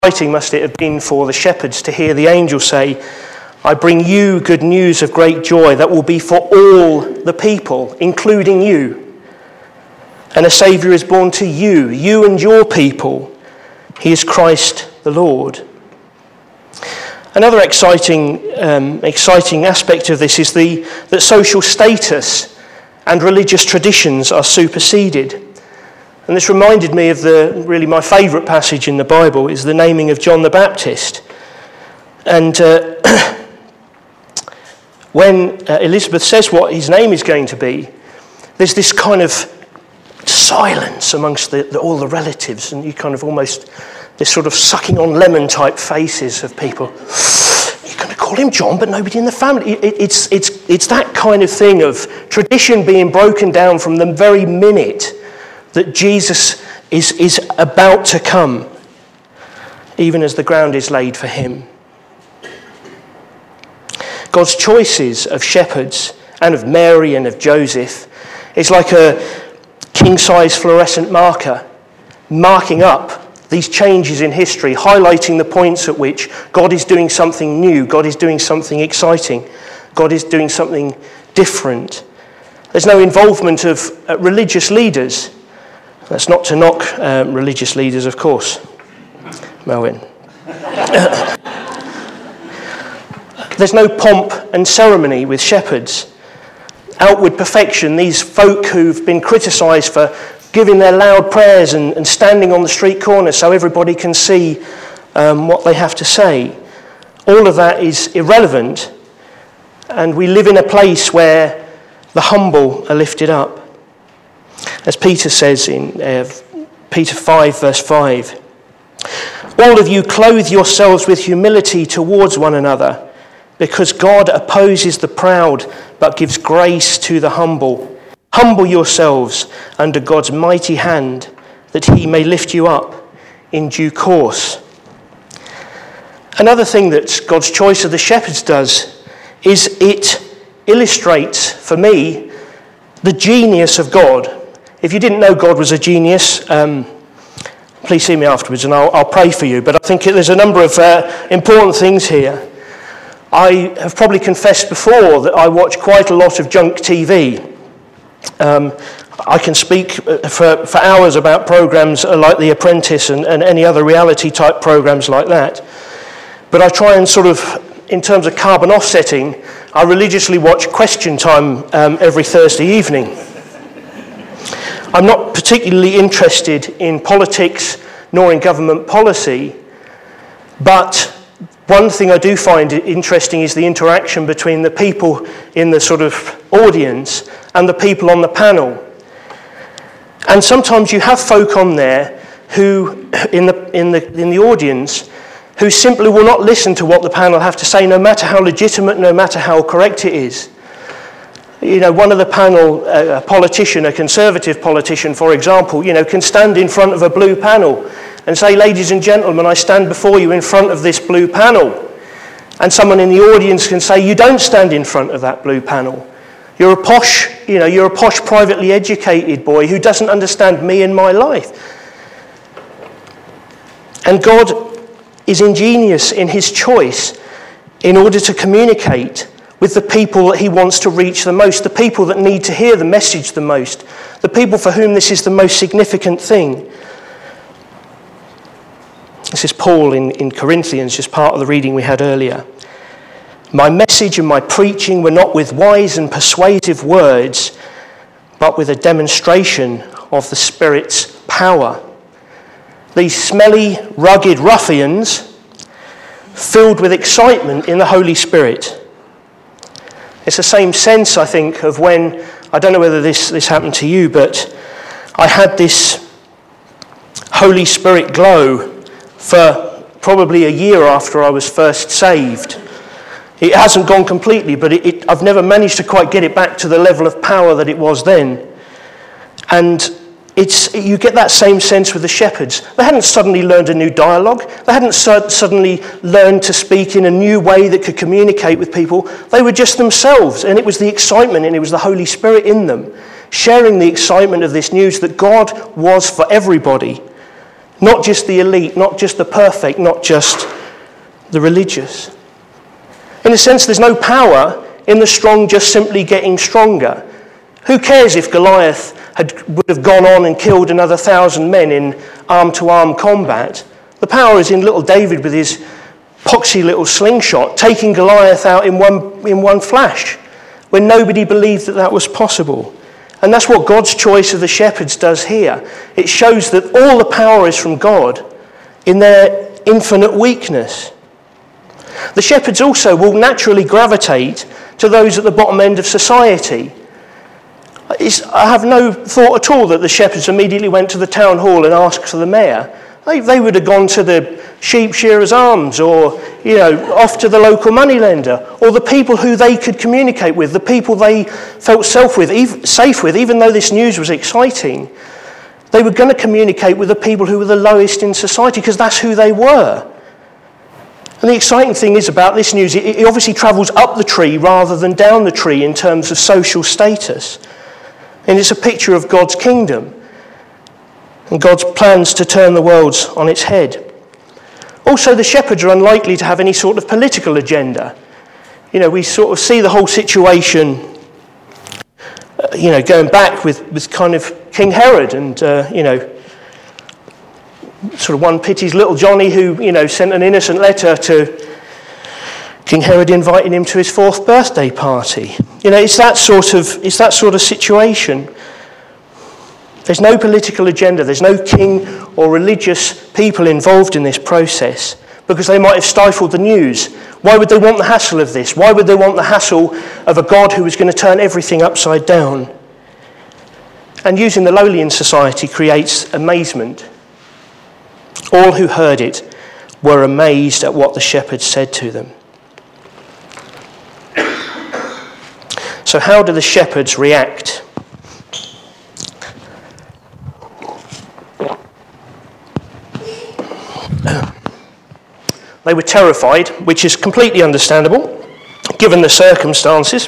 exciting must it have been for the shepherds to hear the angel say, "I bring you good news of great joy that will be for all the people, including you. And a Saviour is born to you, you and your people. He is Christ the Lord." Another exciting aspect of this is that social status and religious traditions are superseded. And this reminded me of really my favourite passage in the Bible is the naming of John the Baptist. And when Elizabeth says what his name is going to be, there's this kind of silence amongst all the relatives, and you kind of almost, this sort of sucking on lemon type faces of people. You're going to call him John, but nobody in the family. It's that kind of thing of tradition being broken down from the very minute that Jesus is about to come, even as the ground is laid for him. God's choices of shepherds and of Mary and of Joseph is like a king-size fluorescent marker, marking up these changes in history, highlighting the points at which God is doing something new, God is doing something exciting, God is doing something different. There's no involvement of religious leaders. That's not to knock religious leaders, of course. Melvin. There's no pomp and ceremony with shepherds. Outward perfection, these folk who've been criticised for giving their loud prayers and standing on the street corner so everybody can see what they have to say. All of that is irrelevant, and we live in a place where the humble are lifted up. As Peter says in Peter 5, verse 5, "All of you clothe yourselves with humility towards one another, because God opposes the proud, but gives grace to the humble. Humble yourselves under God's mighty hand, that he may lift you up in due course." Another thing that God's choice of the shepherds does is it illustrates, for me, the genius of God. If you didn't know God was a genius, please see me afterwards and I'll pray for you. But I think there's a number of important things here. I have probably confessed before that I watch quite a lot of junk TV. I can speak for hours about programs like The Apprentice and any other reality type programs like that. But I try and sort of, in terms of carbon offsetting, I religiously watch Question Time every Thursday evening. I'm not particularly interested in politics nor in government policy, but one thing I do find interesting is the interaction between the people in the sort of audience and the people on the panel. And sometimes you have folk on there who, in the audience, who simply will not listen to what the panel have to say, no matter how legitimate, no matter how correct it is. You know, one of the panel, a politician, a conservative politician, for example, can stand in front of a blue panel and say, "Ladies and gentlemen, I stand before you in front of this blue panel." And someone in the audience can say, "You don't stand in front of that blue panel. You're a posh, privately educated boy who doesn't understand me and my life." And God is ingenious in his choice in order to communicate with the people that he wants to reach the most, the people that need to hear the message the most, the people for whom this is the most significant thing. This is Paul in Corinthians, just part of the reading we had earlier. "My message and my preaching were not with wise and persuasive words, but with a demonstration of the Spirit's power." These smelly, rugged ruffians filled with excitement in the Holy Spirit. It's the same sense, I think, of when, I don't know whether this happened to you, but I had this Holy Spirit glow for probably a year after I was first saved. It hasn't gone completely, but I've never managed to quite get it back to the level of power that it was then. And you get that same sense with the shepherds. They hadn't suddenly learned a new dialogue. They hadn't suddenly learned to speak in a new way that could communicate with people. They were just themselves, and it was the excitement, and it was the Holy Spirit in them, sharing the excitement of this news that God was for everybody, Not just the elite, not just the perfect, not just the religious. In a sense, there's no power in the strong just simply getting stronger. Who cares if Goliath would have gone on and killed another 1,000 men in arm-to-arm combat? The power is in little David with his poxy little slingshot, taking Goliath out in one flash, when nobody believed that was possible. And that's what God's choice of the shepherds does here. It shows that all the power is from God in their infinite weakness. The shepherds also will naturally gravitate to those at the bottom end of society. I have no thought at all that the shepherds immediately went to the town hall and asked for the mayor. They would have gone to the Sheep Shearers' Arms, or off to the local moneylender, or the people who they could communicate with, the people they felt safe with, even though this news was exciting. They were going to communicate with the people who were the lowest in society, because that's who they were. And the exciting thing is about this news, it obviously travels up the tree rather than down the tree in terms of social status. And it's a picture of God's kingdom and God's plans to turn the world on its head. Also, the shepherds are unlikely to have any sort of political agenda. We sort of see the whole situation, going back with kind of King Herod and, sort of one pities little Johnny who, sent an innocent letter to King Herod inviting him to his 4th birthday party. It's that sort of situation. There's no political agenda. There's no king or religious people involved in this process, because they might have stifled the news. Why would they want the hassle of this? Why would they want the hassle of a God who was going to turn everything upside down? And using the lowly in society creates amazement. All who heard it were amazed at what the shepherds said to them. So how do the shepherds react? They were terrified, which is completely understandable, given the circumstances.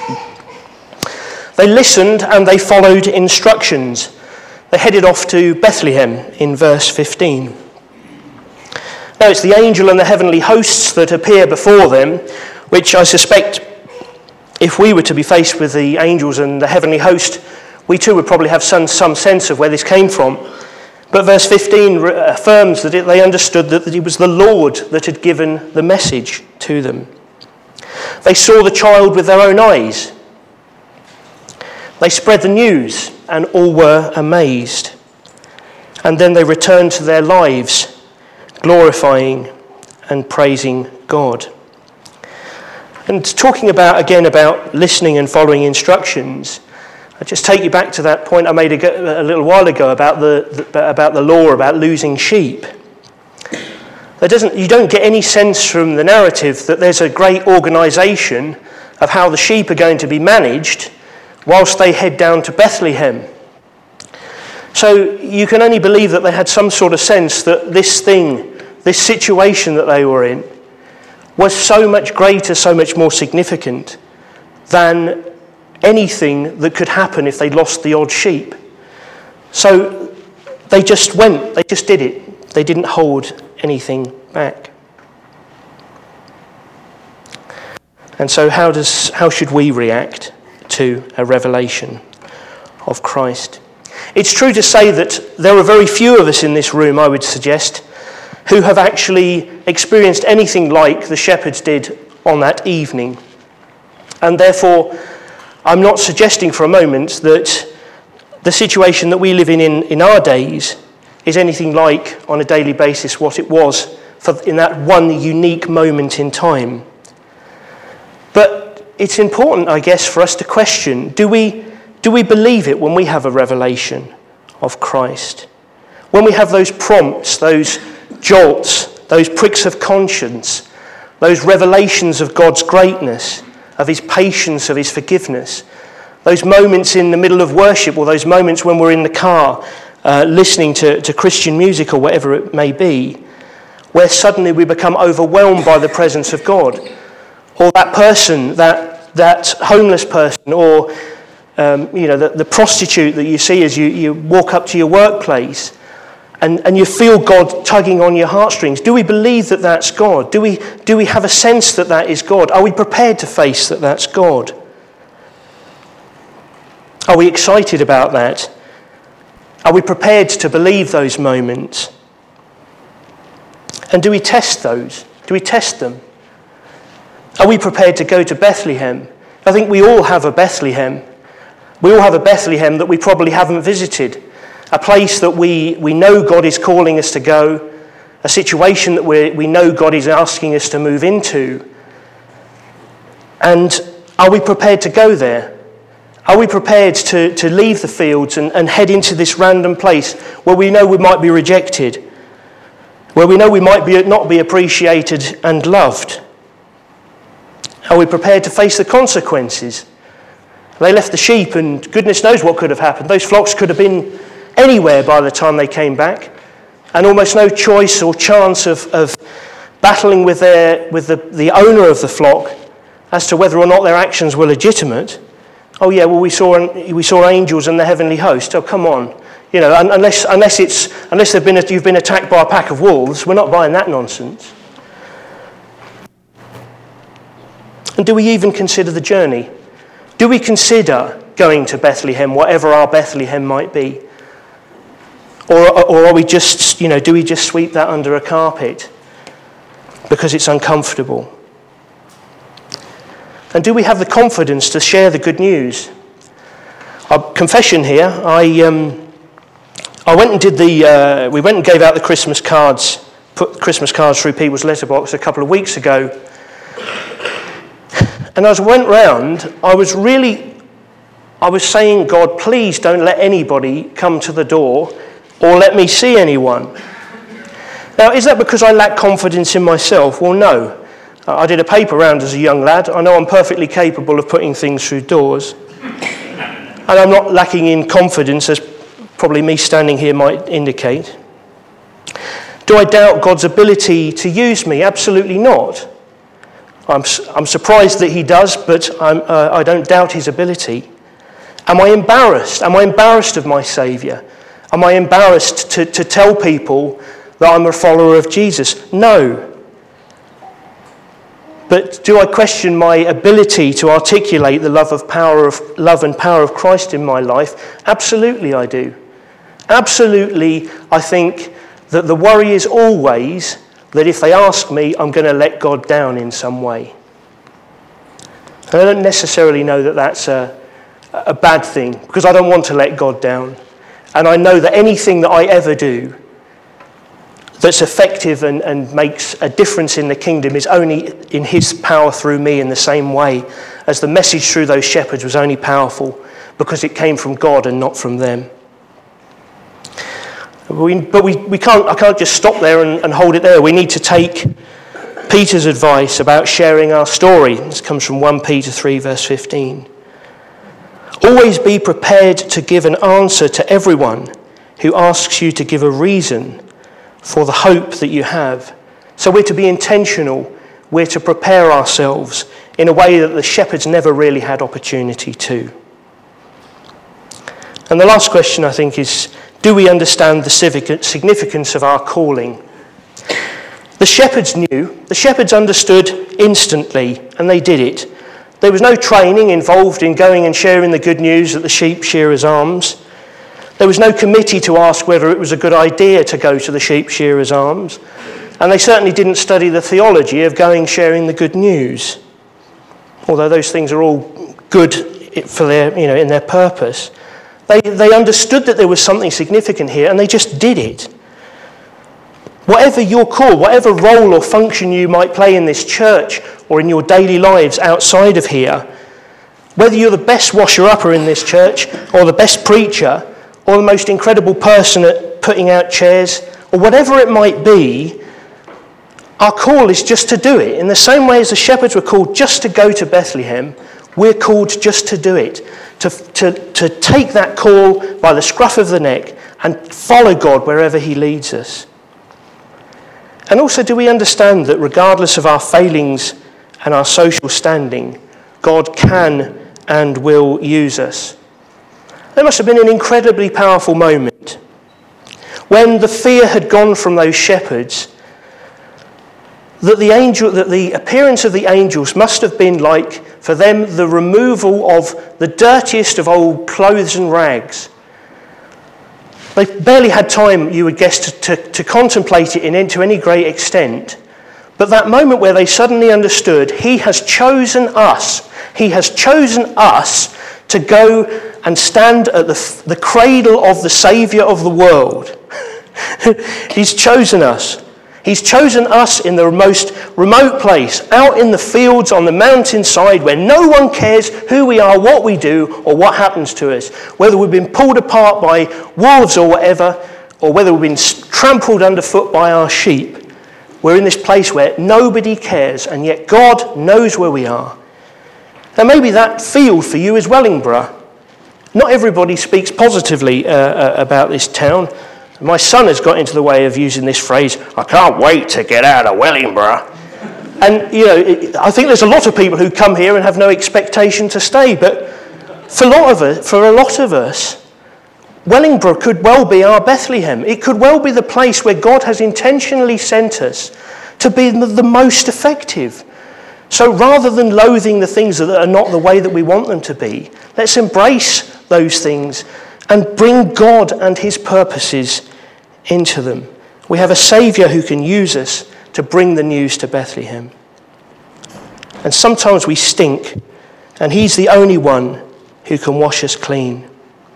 They listened and they followed instructions. They headed off to Bethlehem in verse 15. Now it's the angel and the heavenly hosts that appear before them, which I suspect if we were to be faced with the angels and the heavenly host, we too would probably have some sense of where this came from. But verse 15 affirms that they understood that it was the Lord that had given the message to them. They saw the child with their own eyes. They spread the news and all were amazed. And then they returned to their lives, glorifying and praising God. And talking about listening and following instructions, I just take you back to that point I made a little while ago about the law about losing sheep. You don't get any sense from the narrative that there's a great organisation of how the sheep are going to be managed whilst they head down to Bethlehem. So you can only believe that they had some sort of sense that this situation that they were in, was so much greater, so much more significant than anything that could happen if they lost the odd sheep. So they just went, they just did it. They didn't hold anything back. And so how should we react to a revelation of Christ? It's true to say that there are very few of us in this room, I would suggest, who have actually experienced anything like the shepherds did on that evening. And therefore, I'm not suggesting for a moment that the situation that we live in our days is anything like, on a daily basis, what it was in that one unique moment in time. But it's important, I guess, for us to question, do we believe it when we have a revelation of Christ? When we have those prompts, those jolts, those pricks of conscience, those revelations of God's greatness, of his patience, of his forgiveness, those moments in the middle of worship, or those moments when we're in the car listening to Christian music or whatever it may be, where suddenly we become overwhelmed by the presence of God, or that person, that homeless person, or the prostitute that you see as you walk up to your workplace, and you feel God tugging on your heartstrings? Do we believe that that's God? Do we have a sense that that is God? Are we prepared to face that that's God? Are we excited about that? Are we prepared to believe those moments? And do we test those? Do we test them? Are we prepared to go to Bethlehem? I think we all have a Bethlehem. We all have a Bethlehem that we probably haven't visited. A place that we know God is calling us to go. A situation that we know God is asking us to move into. And are we prepared to go there? Are we prepared to leave the fields and head into this random place where we know we might be rejected? Where we know we might not be appreciated and loved? Are we prepared to face the consequences? They left the sheep and goodness knows what could have happened. Those flocks could have been anywhere by the time they came back, and almost no choice or chance of battling with the owner of the flock as to whether or not their actions were legitimate. Oh yeah, well we saw angels and the heavenly host. Oh come on, unless you've been attacked by a pack of wolves, we're not buying that nonsense. And do we even consider the journey? Do we consider going to Bethlehem, whatever our Bethlehem might be? Or are we just, do we just sweep that under a carpet because it's uncomfortable? And do we have the confidence to share the good news? Confession here, we went and gave out the Christmas cards, put Christmas cards through people's letterbox a couple of weeks ago. And as I went round, I was saying, God, please don't let anybody come to the door or let me see anyone. Now, is that because I lack confidence in myself? Well, no. I did a paper round as a young lad. I know I'm perfectly capable of putting things through doors. And I'm not lacking in confidence, as probably me standing here might indicate. Do I doubt God's ability to use me? Absolutely not. I'm surprised that he does, but I don't doubt his ability. Am I embarrassed? Am I embarrassed of my Saviour? Am I embarrassed to tell people that I'm a follower of Jesus? No. But do I question my ability to articulate the love and power of Christ in my life? Absolutely I do. Absolutely I think that the worry is always that if they ask me, I'm going to let God down in some way. And I don't necessarily know that that's a bad thing, because I don't want to let God down. And I know that anything that I ever do that's effective and makes a difference in the kingdom is only in his power through me, in the same way as the message through those shepherds was only powerful because it came from God and not from them. I can't just stop there and hold it there. We need to take Peter's advice about sharing our story. This comes from 1 Peter 3 verse 15. Always be prepared to give an answer to everyone who asks you to give a reason for the hope that you have. So we're to be intentional. We're to prepare ourselves in a way that the shepherds never really had opportunity to. And the last question, I think, is, do we understand the significance of our calling? The shepherds knew. The shepherds understood instantly, and they did it. There was no training involved in going and sharing the good news at the sheep shearers' arms. There was no committee to ask whether it was a good idea to go to the sheep shearers' arms. And they certainly didn't study the theology of going sharing the good news. Although those things are all good for their, in their purpose. They understood that there was something significant here, and they just did it. Whatever your call, whatever role or function you might play in this church or in your daily lives outside of here, whether you're the best washer-upper in this church or the best preacher or the most incredible person at putting out chairs or whatever it might be, our call is just to do it. In the same way as the shepherds were called just to go to Bethlehem, we're called just to do it, to take that call by the scruff of the neck and follow God wherever he leads us. And also, do we understand that regardless of our failings and our social standing, God can and will use us? There must have been an incredibly powerful moment when the fear had gone from those shepherds, that the appearance of the angels must have been like, for them, the removal of the dirtiest of old clothes and rags. They barely had time, you would guess, to contemplate it to any great extent. But that moment where they suddenly understood, he has chosen us. He has chosen us to go and stand at the cradle of the Saviour of the world. He's chosen us. He's chosen us in the most remote place, out in the fields on the mountainside where no one cares who we are, what we do, or what happens to us. Whether we've been pulled apart by wolves or whatever, or whether we've been trampled underfoot by our sheep. We're in this place where nobody cares, and yet God knows where we are. Now maybe that field for you is Wellingborough. Not everybody speaks positively about this town. My son has got into the way of using this phrase, I can't wait to get out of Wellingborough. And, I think there's a lot of people who come here and have no expectation to stay, but for a lot of us, Wellingborough could well be our Bethlehem. It could well be the place where God has intentionally sent us to be the most effective. So rather than loathing the things that are not the way that we want them to be, let's embrace those things and bring God and his purposes into them. We have a Saviour who can use us to bring the news to Bethlehem. And sometimes we stink, and he's the only one who can wash us clean.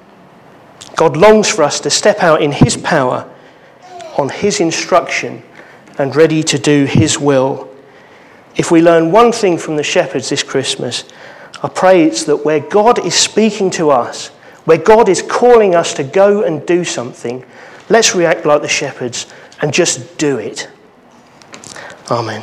God longs for us to step out in his power, on his instruction, and ready to do his will. If we learn one thing from the shepherds this Christmas, I pray it's that where God is speaking to us, where God is calling us to go and do something, let's react like the shepherds and just do it. Amen.